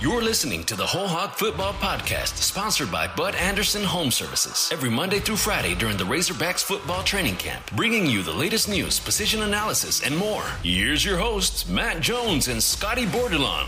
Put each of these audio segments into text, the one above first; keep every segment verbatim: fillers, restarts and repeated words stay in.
You're listening to the Whole Hog Football Podcast, sponsored by Bud Anderson Home Services. Every Monday through Friday during the Razorbacks football training camp, bringing you the latest news, position analysis, and more. Here's your hosts, Matt Jones and Scotty Bordelon.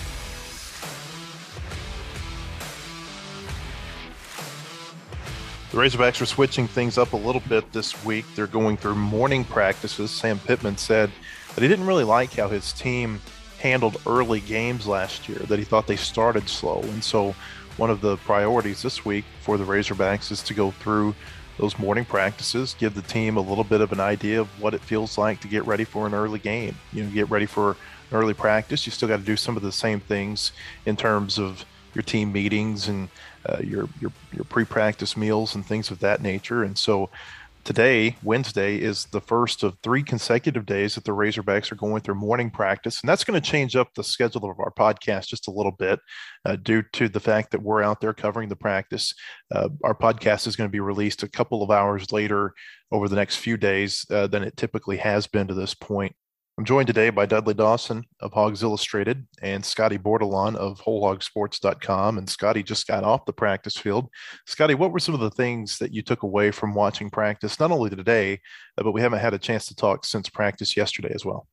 The Razorbacks are switching things up a little bit this week. They're going through morning practices. Sam Pittman said that he didn't really like how his team handled early games last year, that he thought they started slow. And so one of the priorities this week for the Razorbacks is to go through those morning practices, give the team a little bit of an idea of what it feels like to get ready for an early game. You know, get ready for an early practice. You still got to do some of the same things in terms of your team meetings and uh, your, your, your pre-practice meals and things of that nature. And so today, Wednesday, is the first of three consecutive days that the Razorbacks are going through morning practice, and that's going to change up the schedule of our podcast just a little bit uh, due to the fact that we're out there covering the practice. Uh, our podcast is going to be released a couple of hours later over the next few days uh, than it typically has been to this point. I'm joined today by Dudley Dawson of Hogs Illustrated and Scotty Bordelon of whole hog sports dot com. And Scotty just got off the practice field. Scotty, what were some of the things that you took away from watching practice, not only today, but we haven't had a chance to talk since practice yesterday as well?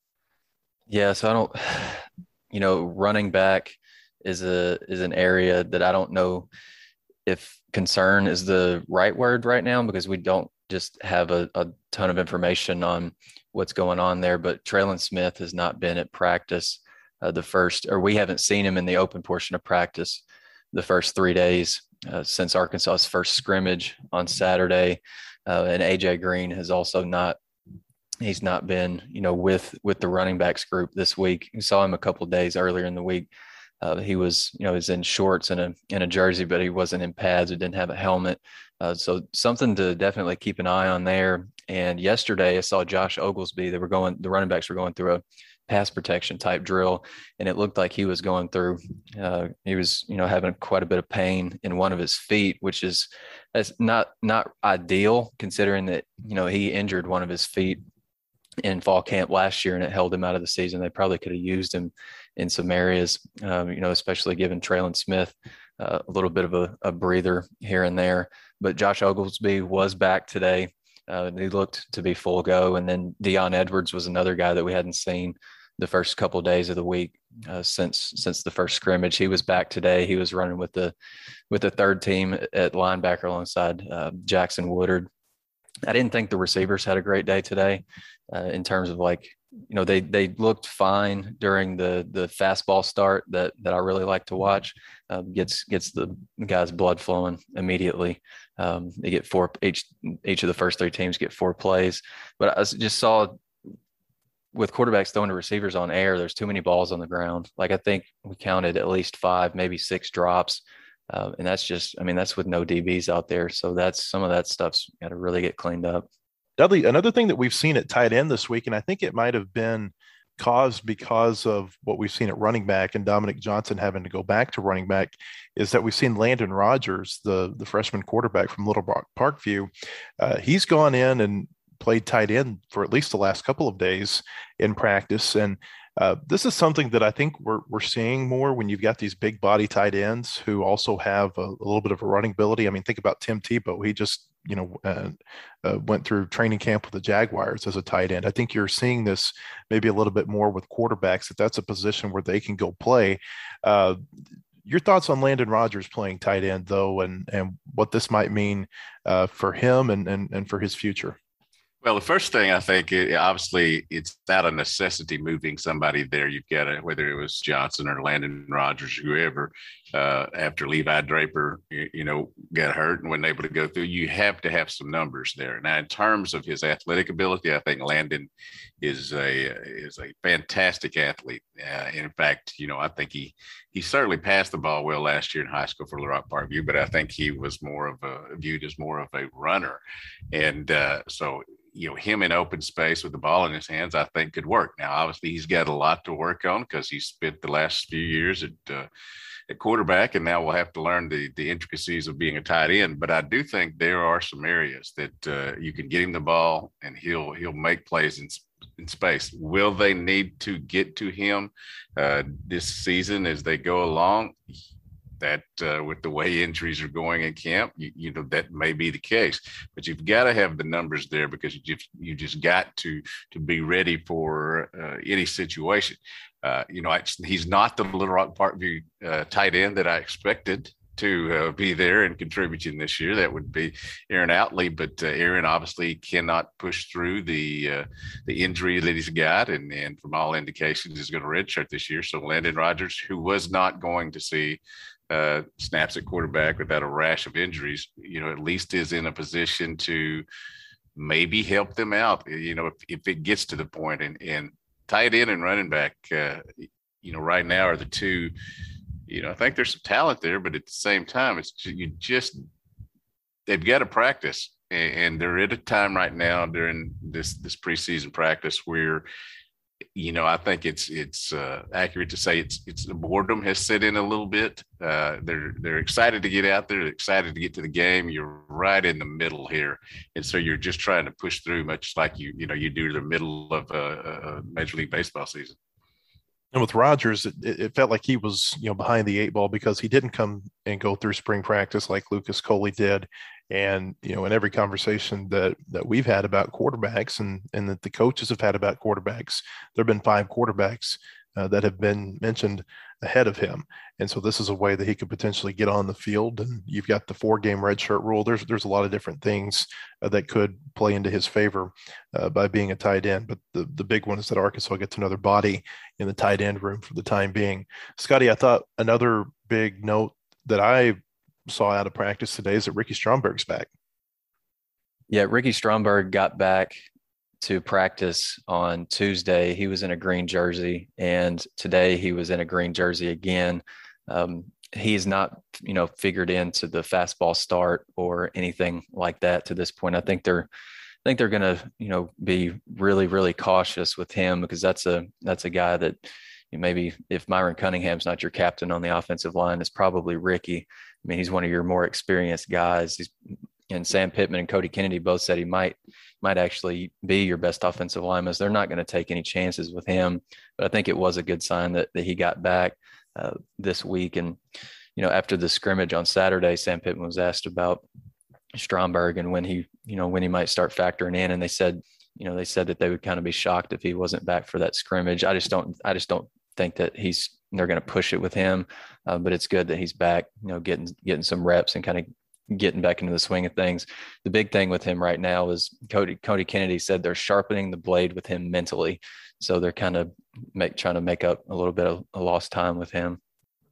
Yeah, so I don't, you know, running back is a is an area that I don't know if concern is the right word right now, because we don't just have a, a ton of information on what's going on there. But Traylon Smith has not been at practice uh, the first, or we haven't seen him in the open portion of practice the first three days uh, since Arkansas's first scrimmage on Saturday. Uh, and A J Green has also not, he's not been, you know, with, with the running backs group this week. You saw him a couple of days earlier in the week. Uh, he was, you know, he's in shorts and a, in a jersey, but he wasn't in pads. He didn't have a helmet. Uh, so something to definitely keep an eye on there. And yesterday I saw Josh Oglesby. They were going, the running backs were going through a pass protection type drill, and it looked like he was going through, uh, he was, you know, having quite a bit of pain in one of his feet, which is that's not, not ideal considering that, you know, he injured one of his feet in fall camp last year and it held him out of the season. They probably could have used him in some areas, um, you know, especially given Traylon Smith uh, a little bit of a, a breather here and there. But Josh Oglesby was back today. Uh, he looked to be full go. And then Dion Edwards was another guy that we hadn't seen the first couple of days of the week uh, since since the first scrimmage. He was back today. He was running with the with the third team at linebacker alongside uh, Jackson Woodard. I didn't think the receivers had a great day today uh, in terms of, like, you know, they they looked fine during the the fastball start that that I really like to watch. Uh, gets gets the guys' blood flowing immediately. Um, they get four each each of the first three teams get four plays. But I just saw with quarterbacks throwing to receivers on air, there's too many balls on the ground. Like, I think we counted at least five, maybe six drops. Uh, and that's just, I mean, that's with no D Bs out there. So that's some of that stuff's got to really get cleaned up. Dudley, another thing that we've seen at tight end this week, and I think it might have been caused because of what we've seen at running back and Dominic Johnson having to go back to running back, is that we've seen Landon Rogers, the, the freshman quarterback from Little Rock Parkview. Uh, he's gone in and played tight end for at least the last couple of days in practice. And Uh, this is something that I think we're we're seeing more when you've got these big body tight ends who also have a, a little bit of a running ability. I mean, think about Tim Tebow. He just, you know, uh, uh, went through training camp with the Jaguars as a tight end. I think you're seeing this maybe a little bit more with quarterbacks, that that's a position where they can go play. Uh, your thoughts on Landon Rogers playing tight end, though, and and what this might mean uh, for him and, and and for his future? Well, the first thing I think, it, obviously, it's out of necessity moving somebody there. You've got to, whether it was Johnson or Landon Rogers, whoever, uh, after Levi Draper, you, you know, got hurt and wasn't able to go through, you have to have some numbers there. Now, in terms of his athletic ability, I think Landon is a is a fantastic athlete. Uh, in fact, you know, I think he he certainly passed the ball well last year in high school for Little Rock Parkview, but I think he was more of a viewed as more of a runner, and uh, so. you know, him in open space with the ball in his hands, I think could work. Now, obviously, he's got a lot to work on because he's spent the last few years at uh, at quarterback, and now we'll have to learn the the intricacies of being a tight end. But I do think there are some areas that uh, you can get him the ball, and he'll he'll make plays in in space. Will they need to get to him uh, this season as they go along? That uh, with the way injuries are going in camp, you, you know, that may be the case, but you've got to have the numbers there because you just, you just got to, to be ready for uh, any situation. Uh, you know, I, he's not the Little Rock Parkview uh, tight end that I expected to uh, be there and contributing this year. That would be Aaron Outley, but uh, Aaron obviously cannot push through the uh, the injury that he's got, and, and from all indications is going to redshirt this year. So Landon Rogers, who was not going to see uh, snaps at quarterback without a rash of injuries, you know, at least is in a position to maybe help them out, you know, if, if it gets to the point. And, and tight end and running back, uh, you know, right now are the two. You know, I think there's some talent there, but at the same time, it's you just they've got to practice, and they're at a time right now during this this preseason practice where, you know, I think it's it's uh, accurate to say it's it's the boredom has set in a little bit. Uh, they're they're excited to get out there, they're excited to get to the game. You're right in the middle here, and so you're just trying to push through, much like you you know you do the middle of a, a Major League Baseball season. And with Rogers, it, it felt like he was, you know, behind the eight ball because he didn't come and go through spring practice like Lucas Coley did. And, you know, in every conversation that that we've had about quarterbacks and, and that the coaches have had about quarterbacks, there have been five quarterbacks uh, that have been mentioned ahead of him. And so this is a way that he could potentially get on the field. And you've got the four game redshirt rule. There's, there's a lot of different things uh, that could play into his favor uh, by being a tight end. But the, the big one is that Arkansas gets another body in the tight end room for the time being. Scotty, I thought another big note that I saw out of practice today is that Ricky Stromberg's back. Yeah, Ricky Stromberg got back to practice on Tuesday. He was in a green jersey, and today he was in a green jersey again. Um, he's not, you know, figured into the fastball start or anything like that to this point. I think they're, I think they're going to, you know, be really, really cautious with him because that's a, that's a guy that you know, maybe if Myron Cunningham's not your captain on the offensive line, it's probably Ricky. I mean, he's one of your more experienced guys. He's, and Sam Pittman and Cody Kennedy both said he might might actually be your best offensive lineman. They're not going to take any chances with him. But I think it was a good sign that, that he got back uh, this week. And, you know, after the scrimmage on Saturday, Sam Pittman was asked about Stromberg and when he, you know, when he might start factoring in. And they said, you know, they said that they would kind of be shocked if he wasn't back for that scrimmage. I just don't, I just don't think that he's, they're going to push it with him. Uh, but it's good that he's back, you know, getting, getting some reps and kind of getting back into the swing of things. The big thing with him right now is Cody, Cody Kennedy said they're sharpening the blade with him mentally. So they're kind of make, trying to make up a little bit of a lost time with him.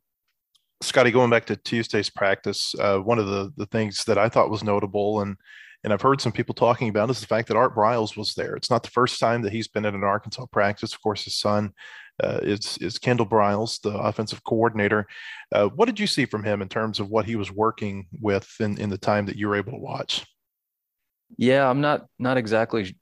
Scotty, going back to Tuesday's practice, uh, one of the, the things that I thought was notable and and I've heard some people talking about is the fact that Art Briles was there. It's not the first time that he's been at an Arkansas practice. Of course, his son uh, is, is Kendall Briles, the offensive coordinator. Uh, what did you see from him in terms of what he was working with in, in the time that you were able to watch? Yeah, I'm not not exactly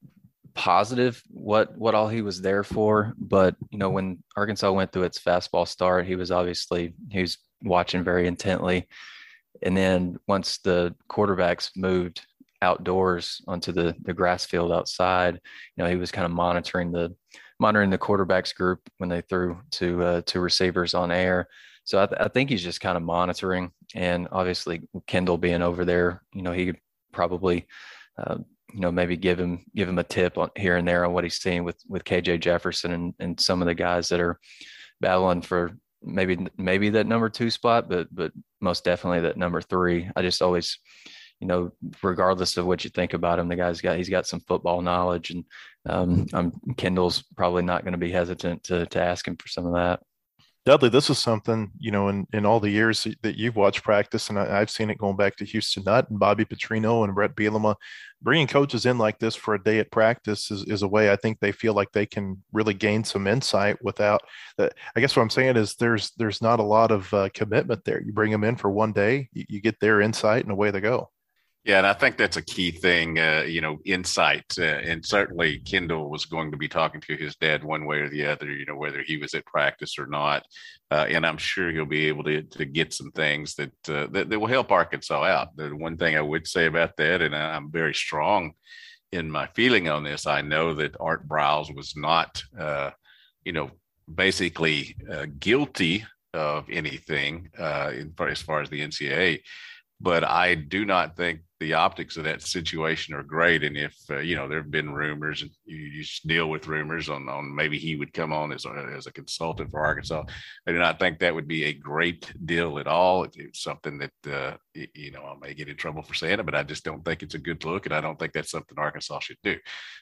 positive what what all he was there for, but you know, when Arkansas went through its fastball start, he was obviously he was watching very intently. And then once the quarterbacks moved outdoors onto the, the grass field outside, you know, he was kind of monitoring the monitoring the quarterbacks group when they threw to uh, to receivers on air. So I, th- I think he's just kind of monitoring. And obviously Kendall being over there, you know, he could probably, uh, you know, maybe give him give him a tip on here and there on what he's seeing with with K J Jefferson and, and some of the guys that are battling for maybe maybe that number two spot, but but most definitely that number three. I just always, you know, regardless of what you think about him, the guy's got he's got some football knowledge, and um, I'm Kendall's probably not going to be hesitant to to ask him for some of that. Dudley, this is something, you know, in, in all the years that you've watched practice, and I, I've seen it going back to Houston Nutt and Bobby Petrino and Brett Bielema, bringing coaches in like this for a day at practice is, is a way I think they feel like they can really gain some insight without that. I guess what I'm saying is there's there's not a lot of uh, commitment there. You bring them in for one day, you, you get their insight, and away they go. Yeah, and I think that's a key thing, uh, you know, insight. Uh, and certainly Kendall was going to be talking to his dad one way or the other, you know, whether he was at practice or not. Uh, and I'm sure he'll be able to, to get some things that, uh, that that will help Arkansas out. The one thing I would say about that, and I'm very strong in my feeling on this, I know that Art Briles was not, uh, you know, basically uh, guilty of anything uh, in, as far as the N C double A. But I do not think the optics of that situation are great. And if, uh, you know, there have been rumors, and you, you deal with rumors on, on maybe he would come on as a, as a consultant for Arkansas. I do not think that would be a great deal at all. It's something that, uh, you know, I may get in trouble for saying it, but I just don't think it's a good look. And I don't think that's something Arkansas should do.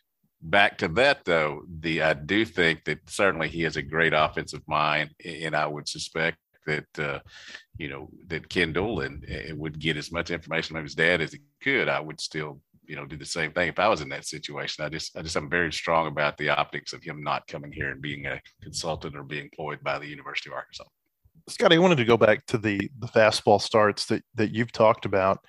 Back to that, though, the I do think that certainly he has a great offensive mind, and I would suspect that uh, you know that Kendall and, and would get as much information from his dad as he could. I would still, you know, do the same thing if I was in that situation. I just, I just, I'm very strong about the optics of him not coming here and being a consultant or being employed by the University of Arkansas. Scotty, I wanted to go back to the the fastball starts that that you've talked about.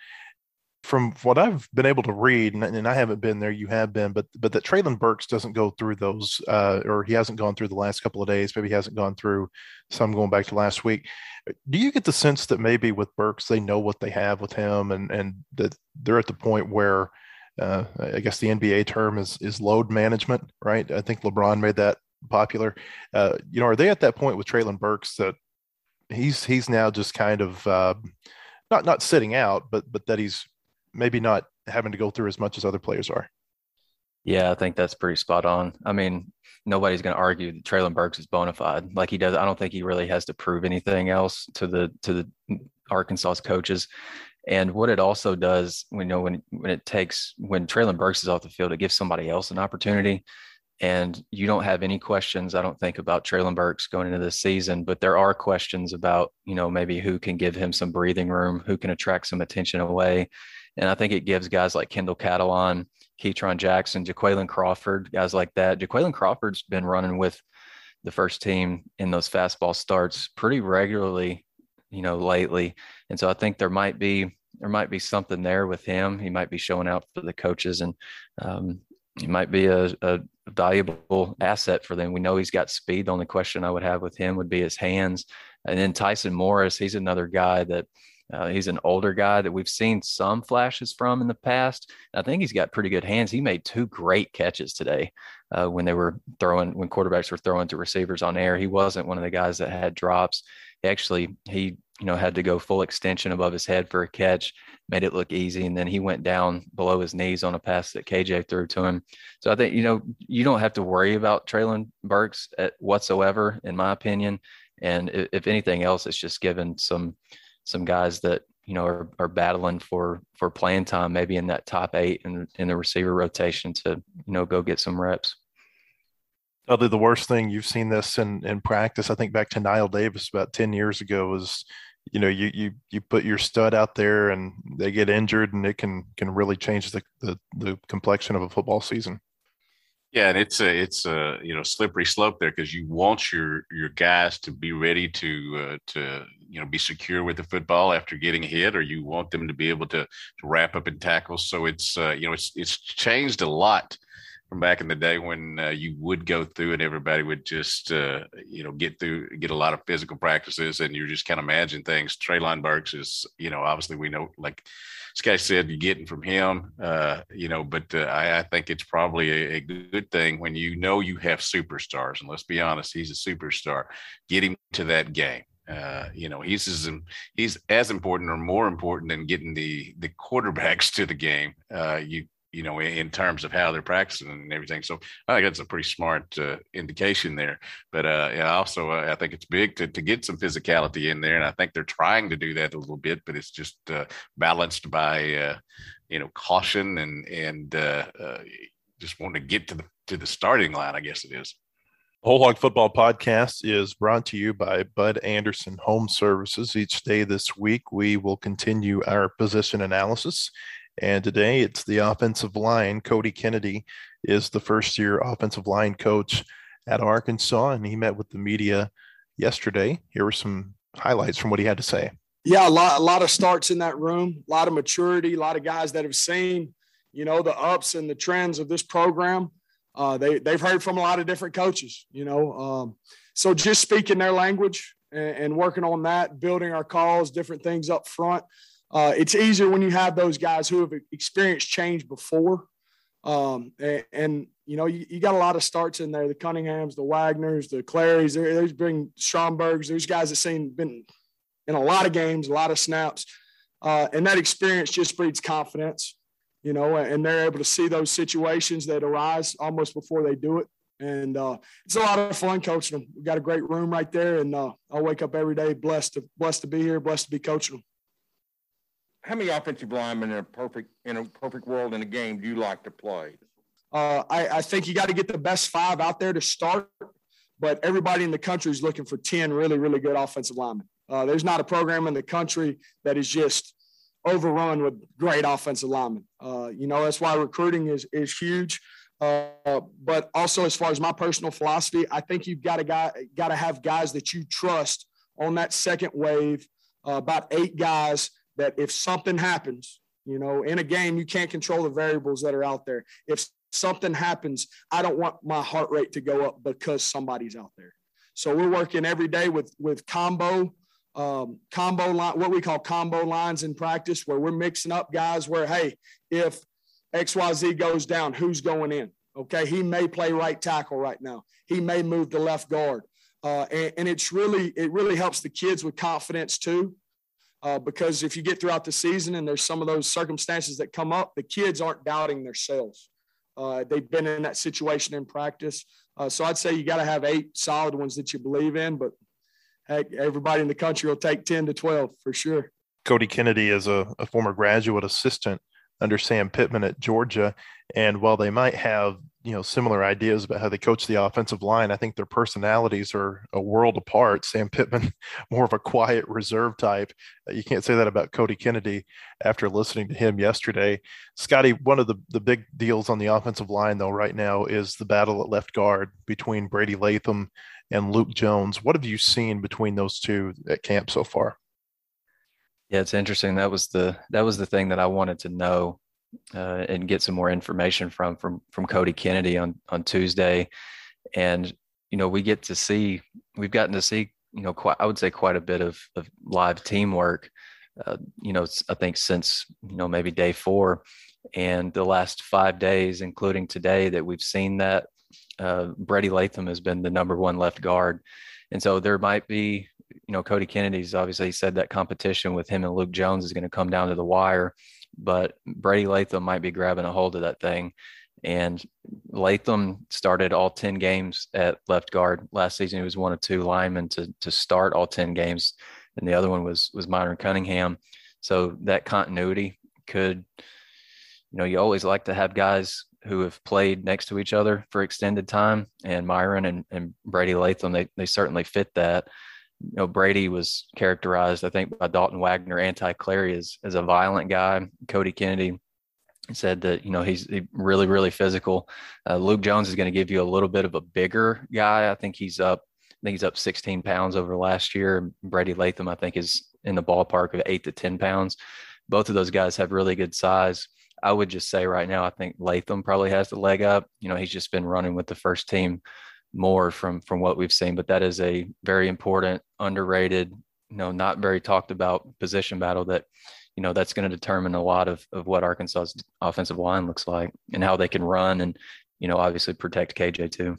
From what I've been able to read, and, and I haven't been there, you have been, but but that Treylon Burks doesn't go through those, uh, or he hasn't gone through the last couple of days. Maybe he hasn't gone through some going back to last week. Do you get the sense that maybe with Burks, they know what they have with him, and and that they're at the point where, uh, I guess the N B A term is is load management, right? I think LeBron made that popular. Uh, you know, are they at that point with Treylon Burks that he's he's now just kind of uh, not not sitting out, but but that he's maybe not having to go through as much as other players are? Yeah, I think that's pretty spot on. I mean, nobody's going to argue that Treylon Burks is bona fide. Like he does, I don't think he really has to prove anything else to the to the Arkansas's coaches. And what it also does, we know when when it takes when Treylon Burks is off the field, it gives somebody else an opportunity. And you don't have any questions, I don't think, about Treylon Burks going into this season, but there are questions about, you know, maybe who can give him some breathing room, who can attract some attention away. And I think it gives guys like Kendall Catalon, Keytron Jackson, Jaquaylin Crawford, guys like that. Jaquaylin Crawford's been running with the first team in those fastball starts pretty regularly, you know, lately. And so I think there might be there might be something there with him. He might be showing out for the coaches, and um, he might be a, a valuable asset for them. We know he's got speed. The only question I would have with him would be his hands. And then Tyson Morris, he's another guy that Uh, he's an older guy that we've seen some flashes from in the past. I think he's got pretty good hands. He made two great catches today uh, when they were throwing, when quarterbacks were throwing to receivers on air. He wasn't one of the guys that had drops. He actually, he, you know, had to go full extension above his head for a catch, made it look easy. And then he went down below his knees on a pass that K J threw to him. So I think, you know, you don't have to worry about Treylon Burks at whatsoever, in my opinion. And if, if anything else, it's just given some, some guys that, you know, are, are battling for, for playing time, maybe in that top eight and in the receiver rotation to, you know, go get some reps. Probably the worst thing, you've seen this in, in practice. I think back to Niall Davis about ten years ago was, you know, you, you, you put your stud out there and they get injured, and it can, can really change the, the, the complexion of a football season. Yeah, and it's a it's a you know slippery slope there, because you want your your guys to be ready to uh, to you know be secure with the football after getting hit, or you want them to be able to, to wrap up in tackles. So it's uh, you know it's it's changed a lot from back in the day when uh, you would go through and everybody would just uh, you know get through get a lot of physical practices, and you just kind of imagine things. Treylon Burks is you know obviously we know, like Sky said, you're getting from him, uh, you know, but uh, I, I think it's probably a, a good thing when you know you have superstars. And let's be honest, he's a superstar. Get him to that game. Uh, you know, he's as, he's as important or more important than getting the the quarterbacks to the game. Uh, you you know, in terms of how they're practicing and everything. So I think that's a pretty smart uh, indication there. But uh, yeah, also, uh, I think it's big to, to get some physicality in there. And I think they're trying to do that a little bit, but it's just uh, balanced by, uh, you know, caution and, and uh, uh, just wanting to get to the, to the starting line, I guess it is. Whole Hog Football Podcast is brought to you by Bud Anderson Home Services. Each day this week, we will continue our position analysis. And today it's the offensive line. Cody Kennedy is the first-year offensive line coach at Arkansas, and he met with the media yesterday. Here were some highlights from what he had to say. Yeah, a lot, a lot of starts in that room, a lot of maturity, a lot of guys that have seen, you know, the ups and the trends of this program. Uh, they, they've heard from a lot of different coaches, you know. Um, so just speaking their language and, and working on that, building our calls, different things up front. Uh, it's easier when you have those guys who have experienced change before. Um, and, and, you know, you, you got a lot of starts in there, the Cunninghams, the Wagners, the Clarys, there, there's been Strombergs, there's guys that seen been – in a lot of games, a lot of snaps. Uh, and that experience just breeds confidence, you know, and they're able to see those situations that arise almost before they do it. And uh, it's a lot of fun coaching them. We've got a great room right there, and uh, I wake up every day blessed to blessed to be here, blessed to be coaching them. How many offensive linemen in a perfect in a perfect world in a game do you like to play? Uh, I, I think you got to get the best five out there to start, but everybody in the country is looking for ten really, really good offensive linemen. Uh, there's not a program in the country that is just overrun with great offensive linemen. Uh, you know, that's why recruiting is is huge. Uh, but also, as far as my personal philosophy, I think you've got to guy, got to have guys that you trust on that second wave. Uh, about eight guys that if something happens, you know, in a game, you can't control the variables that are out there. If something happens, I don't want my heart rate to go up because somebody's out there. So we're working every day with with combo. Um, combo line, what we call combo lines in practice, where we're mixing up guys where, hey, if X Y Z goes down, who's going in? Okay, he may play right tackle right now. He may move to left guard. Uh, and, and it's really, it really helps the kids with confidence too. Uh, because if you get throughout the season and there's some of those circumstances that come up, the kids aren't doubting themselves. Uh, they've been in that situation in practice. Uh, so I'd say you got to have eight solid ones that you believe in, but heck, everybody in the country will take ten to twelve for sure. Cody Kennedy is a, a former graduate assistant under Sam Pittman at Georgia. And while they might have, you know, similar ideas about how they coach the offensive line, I think their personalities are a world apart. Sam Pittman, more of a quiet, reserve type. You can't say that about Cody Kennedy after listening to him yesterday. Scotty, one of the, the big deals on the offensive line, though, right now is the battle at left guard between Brady Latham and Luke Jones. What have you seen between those two at camp so far? Yeah, it's interesting. That was the that was the thing that I wanted to know uh, and get some more information from from from Cody Kennedy on on Tuesday. And you know, we get to see we've gotten to see you know quite I would say quite a bit of of live teamwork. Uh, you know, I think since you know maybe day four, and the last five days, including today, that we've seen that uh, Brady Latham has been the number one left guard, and so there might be. You know, Cody Kennedy's obviously said that competition with him and Luke Jones is going to come down to the wire, but Brady Latham might be grabbing a hold of that thing. And Latham started all ten games at left guard last season. He was one of two linemen to to start all ten games, and the other one was was Myron Cunningham. So that continuity could, you know, you always like to have guys who have played next to each other for extended time, and Myron and, and Brady Latham, they they certainly fit that. You know, Brady was characterized, I think, by Dalton Wagner, anti-Clary, as, as a violent guy. Cody Kennedy said that, you know, he's he really, really physical. Uh, Luke Jones is going to give you a little bit of a bigger guy. I think he's up, I think he's up sixteen pounds over last year. Brady Latham, I think, is in the ballpark of eight to ten pounds. Both of those guys have really good size. I would just say right now, I think Latham probably has the leg up. You know, he's just been running with the first team more from from what we've seen, but that is a very important, underrated, you know, not very talked about position battle that, you know, that's going to determine a lot of of what Arkansas's offensive line looks like and how they can run and, you know, obviously protect K J too.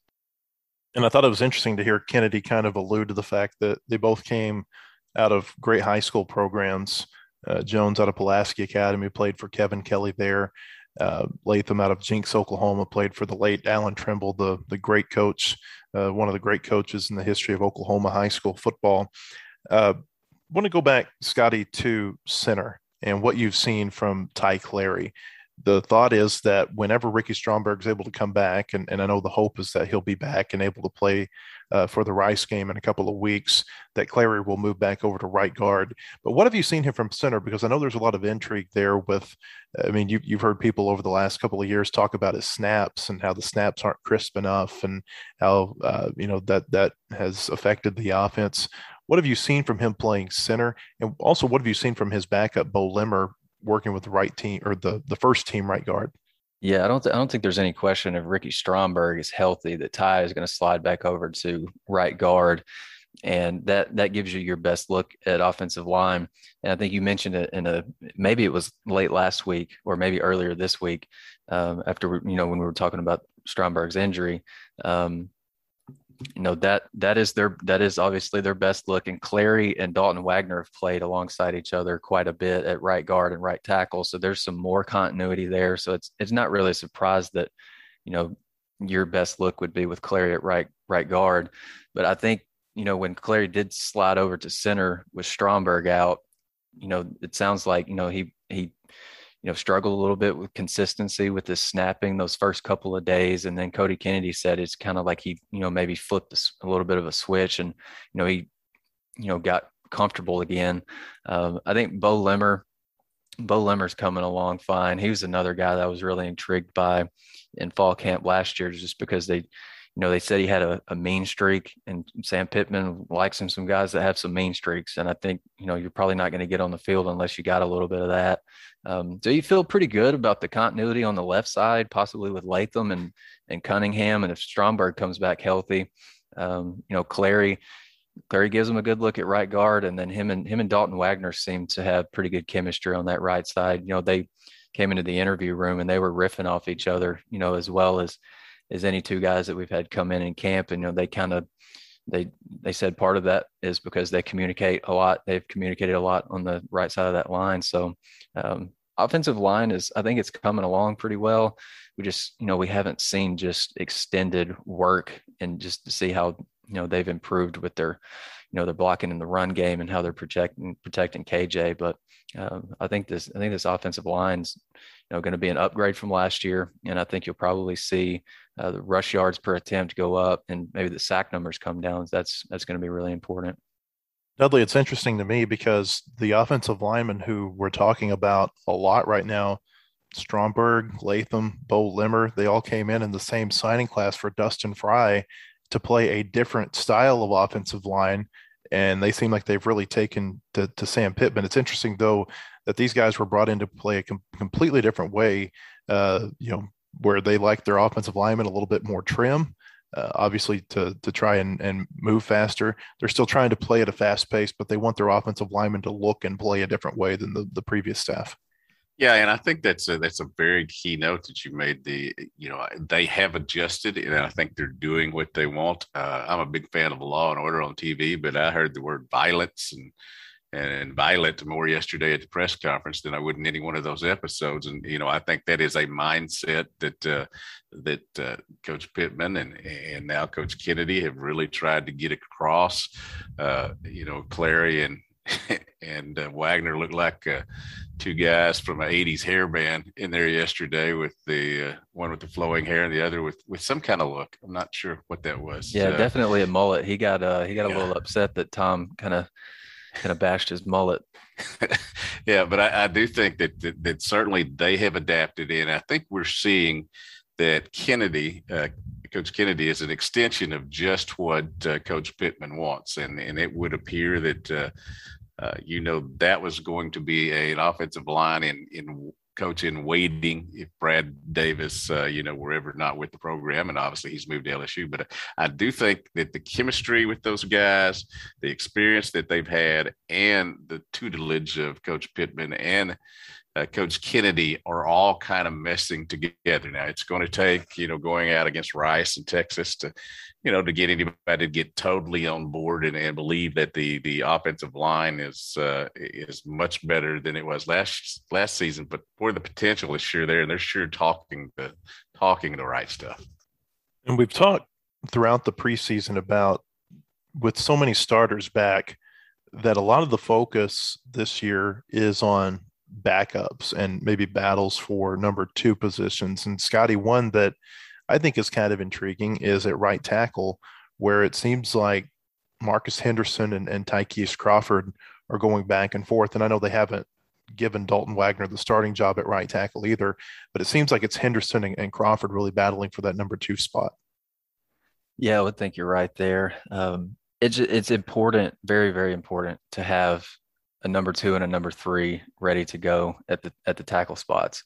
And I thought it was interesting to hear Kennedy kind of allude to the fact that they both came out of great high school programs. Uh, Jones out of Pulaski Academy, played for Kevin Kelly there. Uh, Latham out of Jinx, Oklahoma, played for the late Alan Trimble, the the great coach, uh, one of the great coaches in the history of Oklahoma high school football. Uh, want to go back, Scotty, to center and what you've seen from Ty Clary. The thought is that whenever Ricky Stromberg is able to come back, and, and I know the hope is that he'll be back and able to play uh, for the Rice game in a couple of weeks, that Clary will move back over to right guard. But what have you seen him from center? Because I know there's a lot of intrigue there with, I mean, you, you've heard people over the last couple of years talk about his snaps and how the snaps aren't crisp enough and how, uh, you know, that that has affected the offense. What have you seen from him playing center? And also, what have you seen from his backup, Bo Limmer, working with the right team or the, the first team right guard? Yeah, I don't th- I don't think there's any question if Ricky Stromberg is healthy that Ty is going to slide back over to right guard, and that that gives you your best look at offensive line. And I think you mentioned it in a maybe it was late last week or maybe earlier this week um, after you know when we were talking about Stromberg's injury. Um, you know that that is their that is obviously their best look, and Clary and Dalton Wagner have played alongside each other quite a bit at right guard and right tackle, so there's some more continuity there. So it's it's not really a surprise that you know your best look would be with Clary at right right guard. But I think you know when Clary did slide over to center with Stromberg out, you know it sounds like you know he he you know, struggled a little bit with consistency with his snapping those first couple of days. And then Cody Kennedy said it's kind of like he, you know, maybe flipped a, a little bit of a switch and, you know, he, you know, got comfortable again. Um, I think Bo Limmer, Bo Limmer's coming along fine. He was another guy that I was really intrigued by in fall camp last year, just because they, you know, they said he had a, a mean streak, and Sam Pittman likes him some guys that have some mean streaks. And I think, you know, you're probably not going to get on the field unless you got a little bit of that. Um, so you feel pretty good about the continuity on the left side, possibly with Latham and, and Cunningham. And if Stromberg comes back healthy, um, you know, Clary, Clary gives him a good look at right guard. And then him and him and Dalton Wagner seem to have pretty good chemistry on that right side. You know, they came into the interview room and they were riffing off each other, you know, as well as, as any two guys that we've had come in in camp. And, you know, they kind of, they, they said part of that is because they communicate a lot. They've communicated a lot on the right side of that line. So um, offensive line is, I think it's coming along pretty well. We just, you know, we haven't seen just extended work and just to see how, you know, they've improved with their, you know, they're blocking in the run game and how they're protecting, protecting K J. But um, I think this, I think this offensive line's, you know, going to be an upgrade from last year. And I think you'll probably see uh, the rush yards per attempt go up and maybe the sack numbers come down. That's, that's going to be really important. Dudley, it's interesting to me because the offensive linemen who we're talking about a lot right now, Stromberg, Latham, Bo Limmer, they all came in in the same signing class for Dustin Fry to play a different style of offensive line. And they seem like they've really taken to, to Sam Pittman. It's interesting, though, that these guys were brought in to play a com- completely different way, uh, you know, where they like their offensive linemen a little bit more trim, uh, obviously to to try and, and move faster. They're still trying to play at a fast pace, but they want their offensive linemen to look and play a different way than the, the previous staff. Yeah, and I think that's a, that's a very key note that you made. The you know they have adjusted, and I think they're doing what they want. Uh, I'm a big fan of Law and Order on T V, but I heard the word violence and and violent more yesterday at the press conference than I would in any one of those episodes. And you know, I think that is a mindset that uh, that uh, Coach Pittman and and now Coach Kennedy have really tried to get across. Uh, you know, Clary and and uh, Wagner looked like uh, two guys from an eighties hair band in there yesterday, with the uh, one with the flowing hair and the other with with some kind of look. I'm not sure what that was. Yeah, uh, definitely a mullet. He got uh he got a yeah. little upset that Tom kind of kind of bashed his mullet. Yeah, but I, I do think that, that that certainly they have adapted, and I think we're seeing that Kennedy, uh, Coach Kennedy, is an extension of just what uh, Coach Pittman wants, and and it would appear that uh, uh, you know that was going to be a, an offensive line in in coach in waiting if Brad Davis, uh, you know, were ever not with the program, and obviously he's moved to L S U. But I do think that the chemistry with those guys, the experience that they've had, and the tutelage of Coach Pittman and Uh, Coach Kennedy are all kind of messing together. Now it's going to take, you know, going out against Rice and Texas to, you know, to get anybody to get totally on board and, and believe that the the offensive line is uh, is much better than it was last last season. But boy, the potential is sure there, and they're sure talking the talking the right stuff. And we've talked throughout the preseason about, with so many starters back, that a lot of the focus this year is on backups and maybe battles for number two positions. And Scotty, one that I think is kind of intriguing is at right tackle, where it seems like Marcus Henderson and, and Tykees Crawford are going back and forth. And I know they haven't given Dalton Wagner the starting job at right tackle either, but it seems like it's Henderson and, and Crawford really battling for that number two spot. Yeah, I would think you're right there. Um, it's it's important, very, very important to have a number two and a number three ready to go at the at the tackle spots.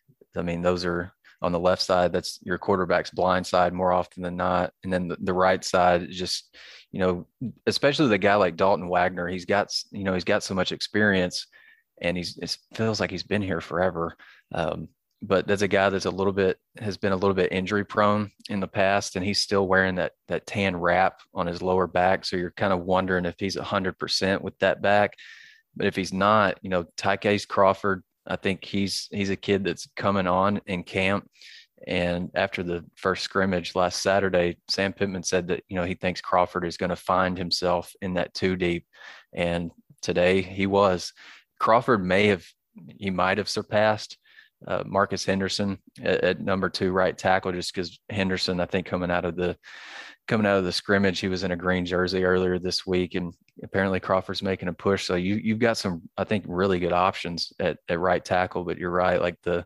I mean, those are on the left side, that's your quarterback's blind side more often than not. And then the, the right side is just, you know, especially the guy like Dalton Wagner, he's got, you know, he's got so much experience and he's, it feels like he's been here forever. Um, but that's a guy that's a little bit, has been a little bit injury prone in the past, and he's still wearing that, that tan wrap on his lower back. So you're kind of wondering if he's a hundred percent with that back, but if he's not, you know, Ty'Case Crawford, I think he's he's a kid that's coming on in camp. And after the first scrimmage last Saturday, Sam Pittman said that, you know, he thinks Crawford is going to find himself in that two deep. And today he was. Crawford may have, he might have surpassed uh, Marcus Henderson at, at number two right tackle, just because Henderson, I think coming out of the coming out of the scrimmage, he was in a green jersey earlier this week, and apparently Crawford's making a push. So you, you've got some, I think, really good options at, at right tackle, but you're right. Like the,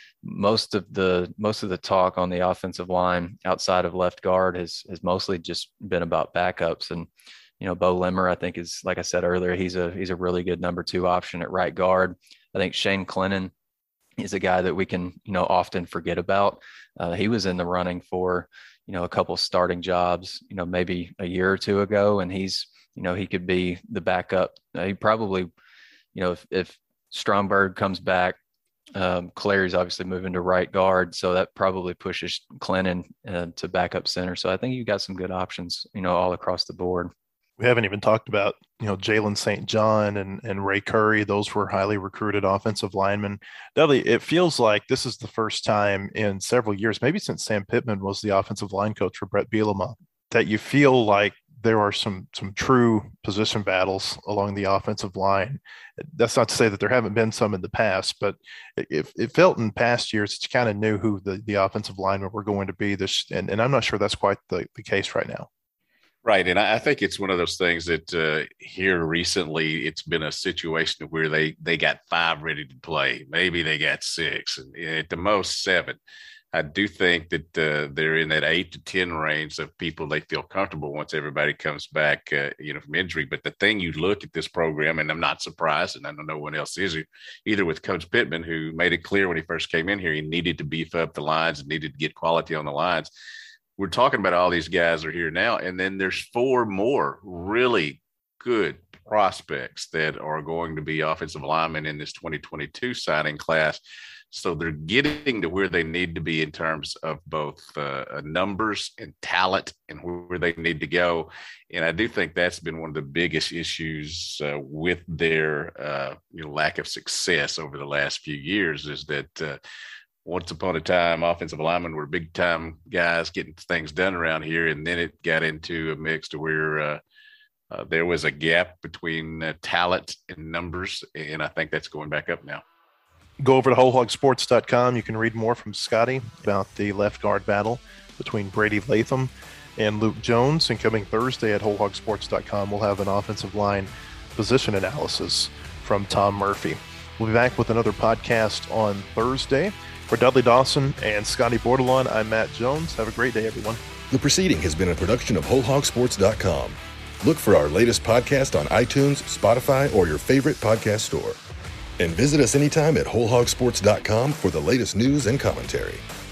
most of the, most of the talk on the offensive line outside of left guard has, has mostly just been about backups. And, you know, Bo Limmer, I think is, like I said earlier, he's a, he's a really good number two option at right guard. I think Shane Clennon is a guy that we can, you know, often forget about. Uh, he was in the running for, you know, a couple starting jobs, you know, maybe a year or two ago. And he's, you know, he could be the backup. Uh, he probably, you know, if, if Stromberg comes back, um, Clary's obviously moving to right guard. So that probably pushes Clennon uh, to backup center. So I think you've got some good options, you know, all across the board. We haven't even talked about, you know, Jalen Saint John and, and Ray Curry. Those were highly recruited offensive linemen. Dudley, it feels like this is the first time in several years, maybe since Sam Pittman was the offensive line coach for Brett Bielema, that you feel like there are some some true position battles along the offensive line. That's not to say that there haven't been some in the past, but it, it felt in past years that you kind of knew who the, the offensive linemen were going to be. This, and, and I'm not sure that's quite the, the case right now. Right. And I think it's one of those things that uh, here recently, it's been a situation where they, they got five ready to play. Maybe they got six, and at the most seven. I do think that uh, they're in that eight to ten range of people they feel comfortable once everybody comes back, uh, you know, from injury. But the thing, you look at this program, and I'm not surprised, and I know no one else is either, with Coach Pittman, who made it clear when he first came in here, he needed to beef up the lines and needed to get quality on the lines. We're talking about all these guys are here now, and then there's four more really good prospects that are going to be offensive linemen in this twenty twenty-two signing class. So they're getting to where they need to be in terms of both uh, numbers and talent and where they need to go. And I do think that's been one of the biggest issues uh, with their uh, you know, lack of success over the last few years, is that uh, once upon a time, offensive linemen were big time guys getting things done around here. And then it got into a mix to where uh, uh, there was a gap between uh, talent and numbers. And I think that's going back up now. Go over to whole hog sports dot com. You can read more from Scotty about the left guard battle between Brady Latham and Luke Jones. And coming Thursday at whole hog sports dot com, we'll have an offensive line position analysis from Tom Murphy. We'll be back with another podcast on Thursday. For Dudley Dawson and Scotty Bordelon, I'm Matt Jones. Have a great day, everyone. The proceeding has been a production of whole hog sports dot com. Look for our latest podcast on iTunes, Spotify, or your favorite podcast store. And visit us anytime at whole hog sports dot com for the latest news and commentary.